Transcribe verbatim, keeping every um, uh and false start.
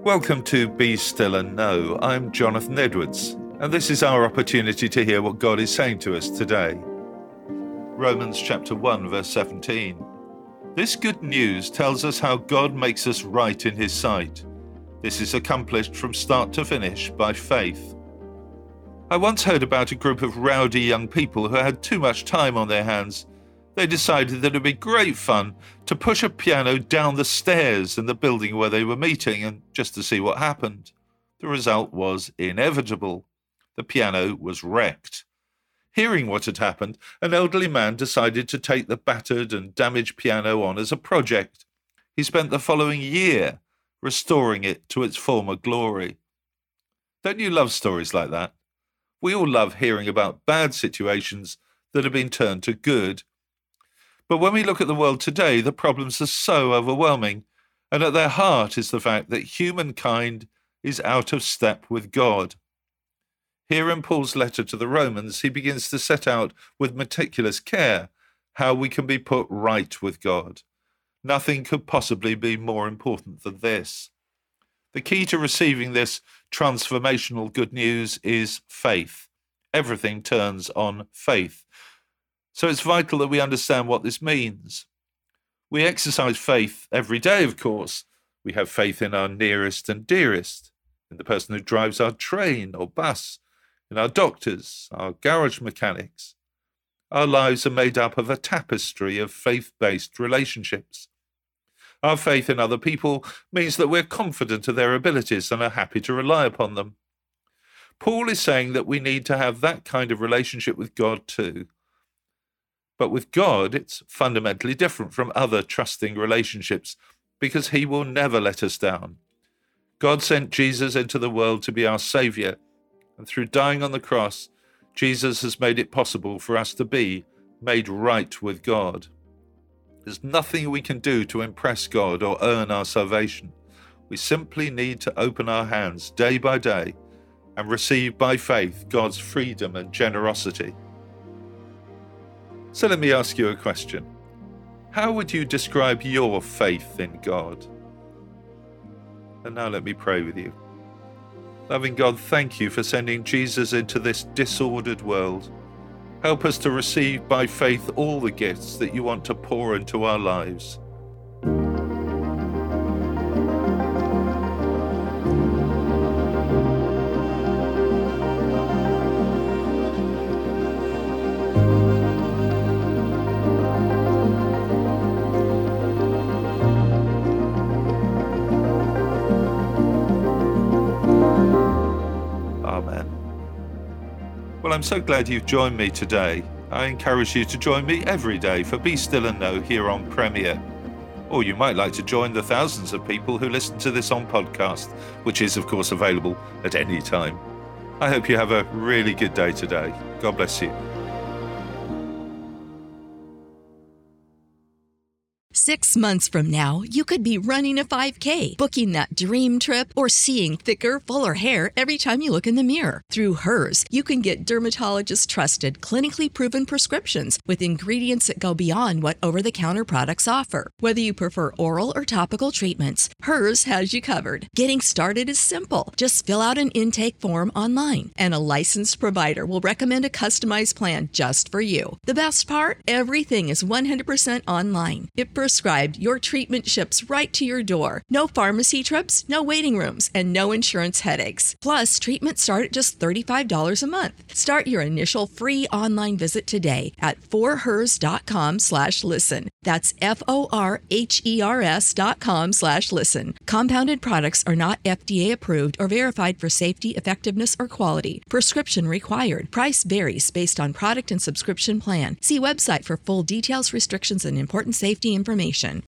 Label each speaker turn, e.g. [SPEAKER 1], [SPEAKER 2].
[SPEAKER 1] Welcome to Be Still and Know. I'm Jonathan Edwards, and this is our opportunity to hear what God is saying to us today. Romans chapter one, verse seventeen. This good news tells us how God makes us right in his sight. This is accomplished from start to finish by faith. I once heard about a group of rowdy young people who had too much time on their hands. They decided that it would be great fun to push a piano down the stairs in the building where they were meeting and just to see what happened. The result was inevitable. The piano was wrecked. Hearing what had happened, an elderly man decided to take the battered and damaged piano on as a project. He spent the following year restoring it to its former glory. Don't you love stories like that? We all love hearing about bad situations that have been turned to good. But when we look at the world today, the problems are so overwhelming, and at their heart is the fact that humankind is out of step with God. Here in Paul's letter to the Romans, he begins to set out with meticulous care how we can be put right with God. Nothing could possibly be more important than this. The key to receiving this transformational good news is faith. Everything turns on faith. So it's vital that we understand what this means. We exercise faith every day, of course. We have faith in our nearest and dearest, in the person who drives our train or bus, in our doctors, our garage mechanics. Our lives are made up of a tapestry of faith-based relationships. Our faith in other people means that we're confident of their abilities and are happy to rely upon them. Paul is saying that we need to have that kind of relationship with God too. But with God, it's fundamentally different from other trusting relationships because he will never let us down. God sent Jesus into the world to be our Saviour, and through dying on the cross, Jesus has made it possible for us to be made right with God. There's nothing we can do to impress God or earn our salvation. We simply need to open our hands day by day and receive by faith God's freedom and generosity. So let me ask you a question. How would you describe your faith in God? And now let me pray with you. Loving God, thank you for sending Jesus into this disordered world. Help us to receive by faith all the gifts that you want to pour into our lives. Well, I'm so glad you've joined me today. I encourage you to join me every day for Be Still and Know here on Premier. Or you might like to join the thousands of people who listen to this on podcast, which is, of course, available at any time. I hope you have a really good day today. God bless you.
[SPEAKER 2] Six months from now, you could be running a five K, booking that dream trip, or seeing thicker, fuller hair every time you look in the mirror. Through Hers, you can get dermatologist-trusted, clinically proven prescriptions with ingredients that go beyond what over-the-counter products offer. Whether you prefer oral or topical treatments, Hers has you covered. Getting started is simple. Just fill out an intake form online, and a licensed provider will recommend a customized plan just for you. The best part? Everything is one hundred percent online. It prescribed your treatment ships right to your door. No pharmacy trips, no waiting rooms, and no insurance headaches. Plus, treatments start at just thirty-five dollars a month. Start your initial free online visit today at forhers.com slash listen. That's F-O-R-H-E-R-S dot com slash listen. Compounded products are not F D A approved or verified for safety, effectiveness, or quality. Prescription required. Price varies based on product and subscription plan. See website for full details, restrictions, and important safety information.